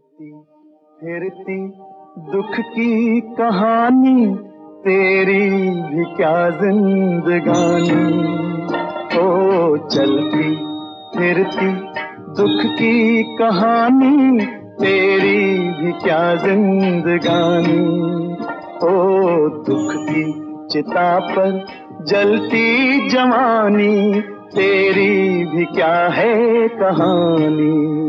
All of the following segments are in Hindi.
चलती फिरती दुख की कहानी, तेरी भी क्या जिंदगानी। ओ चलती फिरती दुख की कहानी, तेरी भी क्या जिंदगानी। ओ दुख की चिता पर जलती जवानी, तेरी भी क्या है कहानी।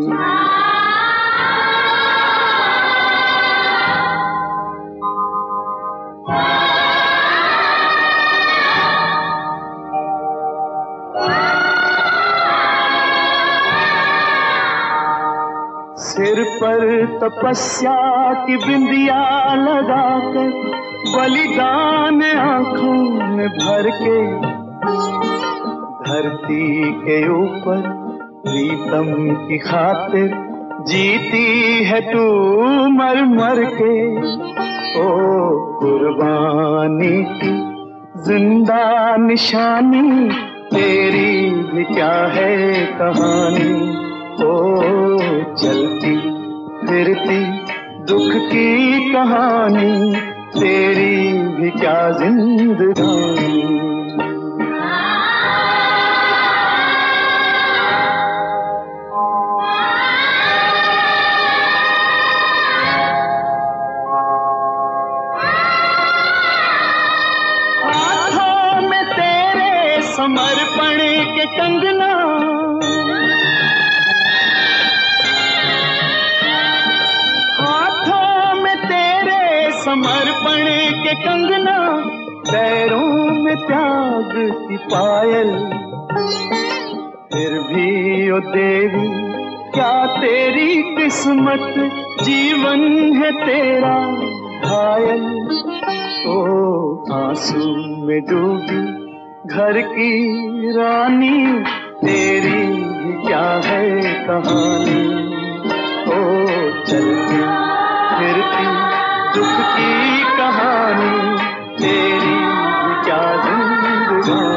सिर पर तपस्या की बिंदिया लगाकर, बलिदान आंखों में भर के, धरती के ऊपर प्रीतम की खातिर जीती है तू मर मर के। ओ कुर्बानी की जिंदा निशानी, तेरी भी क्या है कहानी। ओ चलती फिरती दुख की कहानी, तेरी भी क्या जिंदगानी। हाथों में तेरे समर्पण के कंगना, समर्पण के कंगना, पैरों में त्याग की पायल। फिर भी ओ देवी क्या तेरी किस्मत, जीवन है तेरा घायल। ओ आंसू में डूबी घर की रानी, तेरी भी क्या है कहानी। ओ चलती फिरती दुख की कहानी, तेरी भी क्या जिंदगानी।